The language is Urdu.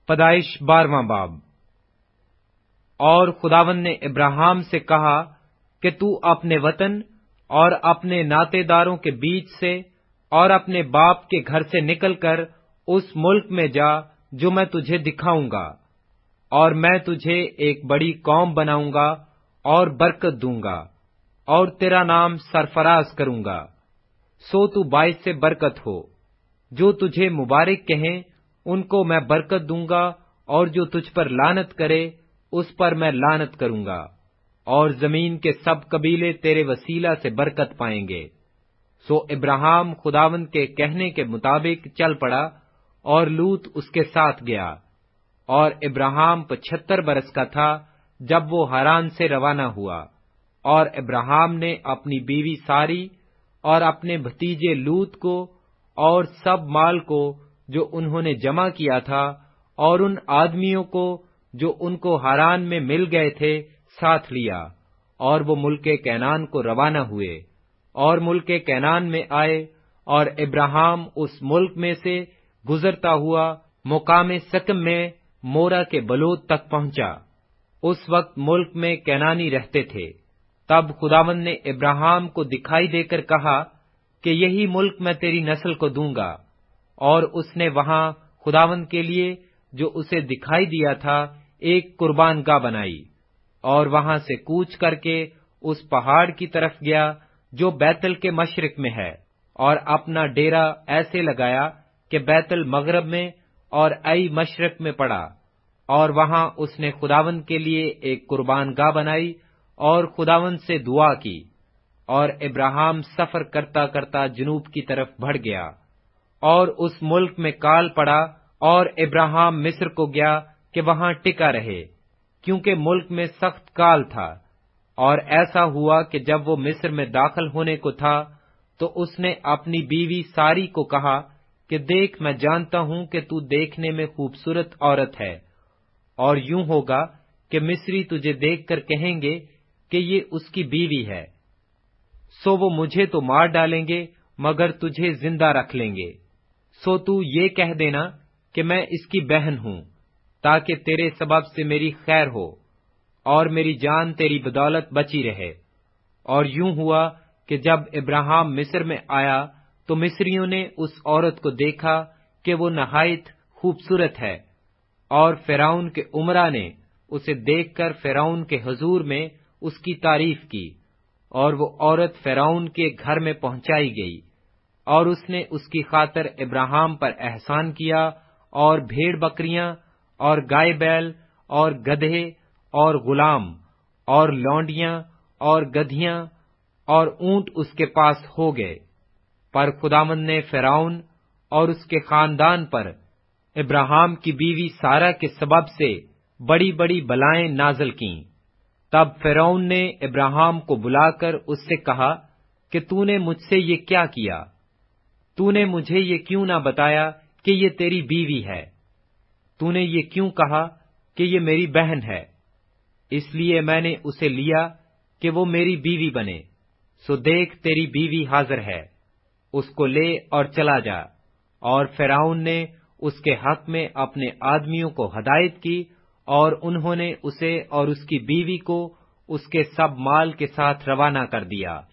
پیدائش 12واں باب۔ اور خداوند نے ابراہیم سے کہا کہ تو اپنے وطن اور اپنے ناطے داروں کے بیچ سے اور اپنے باپ کے گھر سے نکل کر اس ملک میں جا جو میں تجھے دکھاؤں گا، اور میں تجھے ایک بڑی قوم بناؤں گا اور برکت دوں گا، اور تیرا نام سرفراز کروں گا، سو تو باعث سے برکت ہو۔ جو تجھے مبارک کہیں ان کو میں برکت دوں گا، اور جو تجھ پر لعنت کرے اس پر میں لعنت کروں گا، اور زمین کے سب قبیلے تیرے وسیلہ سے برکت پائیں گے۔ سو ابراہیم خداوند کے کہنے کے مطابق چل پڑا، اور لوط اس کے ساتھ گیا۔ اور ابراہیم 75 برس کا تھا جب وہ ہاران سے روانہ ہوا، اور ابراہیم نے اپنی بیوی ساری اور اپنے بھتیجے لوط کو اور سب مال کو جو انہوں نے جمع کیا تھا، اور ان آدمیوں کو جو ان کو ہاران میں مل گئے تھے ساتھ لیا، اور وہ ملک کنعان کو روانہ ہوئے، اور ملک کنعان میں آئے، اور ابراہیم اس ملک میں سے گزرتا ہوا مقام سکم میں مورا کے بلوت تک پہنچا۔ اس وقت ملک میں کنعانی رہتے تھے۔ تب خداوند نے ابراہیم کو دکھائی دے کر کہا کہ یہی ملک میں تیری نسل کو دوں گا، اور اس نے وہاں خداوند کے لیے جو اسے دکھائی دیا تھا ایک قربان گاہ بنائی، اور وہاں سے کوچ کر کے اس پہاڑ کی طرف گیا جو بیت ال کے مشرق میں ہے، اور اپنا ڈیرا ایسے لگایا کہ بیت المغرب میں اور ای مشرق میں پڑا، اور وہاں اس نے خداوند کے لیے ایک قربان گاہ بنائی اور خداوند سے دعا کی۔ اور ابراہیم سفر کرتا کرتا جنوب کی طرف بڑھ گیا، اور اس ملک میں کال پڑا، اور ابراہیم مصر کو گیا کہ وہاں ٹکا رہے، کیونکہ ملک میں سخت کال تھا۔ اور ایسا ہوا کہ جب وہ مصر میں داخل ہونے کو تھا تو اس نے اپنی بیوی ساری کو کہا کہ دیکھ، میں جانتا ہوں کہ تو دیکھنے میں خوبصورت عورت ہے، اور یوں ہوگا کہ مصری تجھے دیکھ کر کہیں گے کہ یہ اس کی بیوی ہے، سو وہ مجھے تو مار ڈالیں گے مگر تجھے زندہ رکھ لیں گے۔ سو تو یہ کہہ دینا کہ میں اس کی بہن ہوں، تاکہ تیرے سبب سے میری خیر ہو، اور میری جان تیری بدولت بچی رہے۔ اور یوں ہوا کہ جب ابراہیم مصر میں آیا تو مصریوں نے اس عورت کو دیکھا کہ وہ نہایت خوبصورت ہے، اور فرعون کے امراء نے اسے دیکھ کر فرعون کے حضور میں اس کی تعریف کی، اور وہ عورت فرعون کے گھر میں پہنچائی گئی، اور اس نے اس کی خاطر ابراہیم پر احسان کیا، اور بھیڑ بکریاں اور گائے بیل اور گدھے اور غلام اور لونڈیاں اور گدھیاں اور اونٹ اس کے پاس ہو گئے۔ پر خداوند نے فرعون اور اس کے خاندان پر ابراہیم کی بیوی سارہ کے سبب سے بڑی بڑی بلائیں نازل کیں۔ تب فرعون نے ابراہیم کو بلا کر اس سے کہا کہ تو نے مجھ سے یہ کیا کیا؟ تو نے مجھے یہ کیوں نہ بتایا کہ یہ تیری بیوی ہے؟ تو نے یہ کیوں کہا کہ یہ میری بہن ہے؟ اس لیے میں نے اسے لیا کہ وہ میری بیوی بنے۔ سو دیکھ، تیری بیوی حاضر ہے، اس کو لے اور چلا جا۔ اور فرعون نے اس کے حق میں اپنے آدمیوں کو ہدایت کی، اور انہوں نے اسے اور اس کی بیوی کو اس کے سب مال کے ساتھ روانہ کر دیا۔